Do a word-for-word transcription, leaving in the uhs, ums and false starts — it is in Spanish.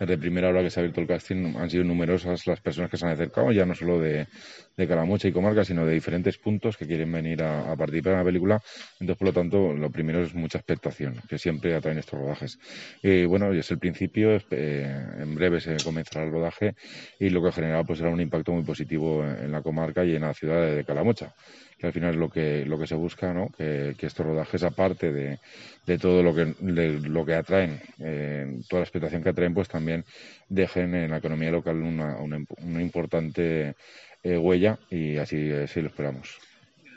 desde primera hora que se ha abierto el casting han sido numerosas las personas que se han acercado, ya no solo de, de Calamocha y comarca, sino de diferentes puntos que quieren venir a, a participar en la película. Entonces, por lo tanto, lo primero es mucha expectación, que siempre atraen estos rodajes. Y bueno, y es el principio, eh, en breve se comenzará el rodaje y lo que generará pues será un impacto muy positivo en, en la comarca y en la ciudad de, de Calamocha, que al final es lo que lo que se busca, ¿no? Que, que estos rodajes, aparte de, de todo lo que de lo que atraen, eh, toda la expectación que atraen, pues también dejen en la economía local una, una, una importante eh, huella y así, así lo esperamos.